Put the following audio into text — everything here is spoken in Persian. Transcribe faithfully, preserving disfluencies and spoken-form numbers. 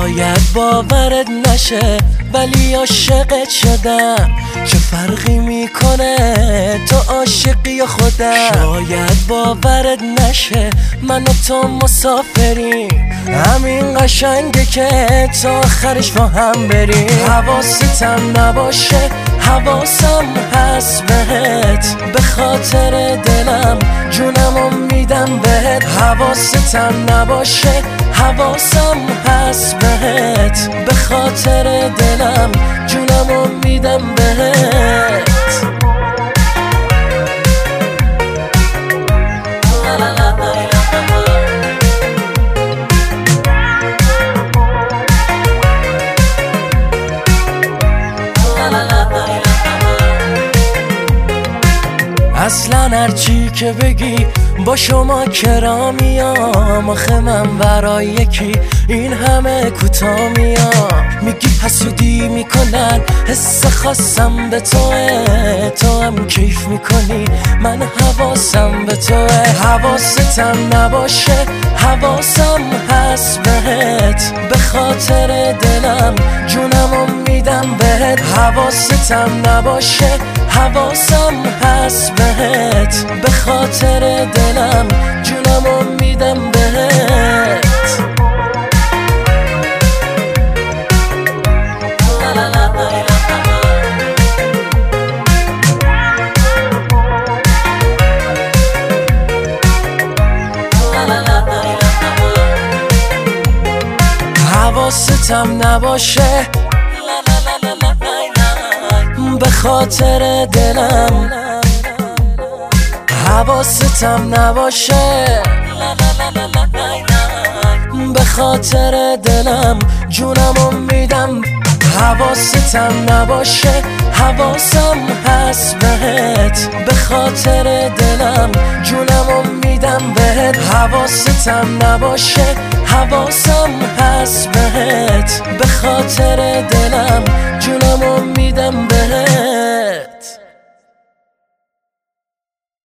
شاید باورت نشه ولی عاشقت شدم. چه فرقی میکنه تو عاشقی یا خودم؟ شاید باورت نشه من و تو مسافریم، همین قشنگه که تا آخرش با هم بریم. حواستم نباشه حواسم هست بهت، به خاطر دلم جونمو میدم بهت. حواستم نباشه حواسم هست بهت، به خاطر دلم جونمو میدم بهت. اصلا هرچی که بگی با شما کرا میام، آخه من برای یکی این همه کوتا میام. میگی حسودی میکنن حس خاصم به توه، تو هم کیف میکنی من حواسم به توه. حواستم نباشه حواسم هست بهت، به خاطر دلم جونمو میدم بهت. حواستم نباشه حواسم هست بهت، به خاطر دلم جونمو میدم بهت. حواستم نباشه به خاطر دلم، حواستم نباشه به خاطر دلم جونمو میدم. حواستم نباشه حواسم هست بهت، به خاطر دلم جونمو میدم بهت. حواستم نباشه حواسم هست بهت، به خاطر دلم جونمو میدم بهت.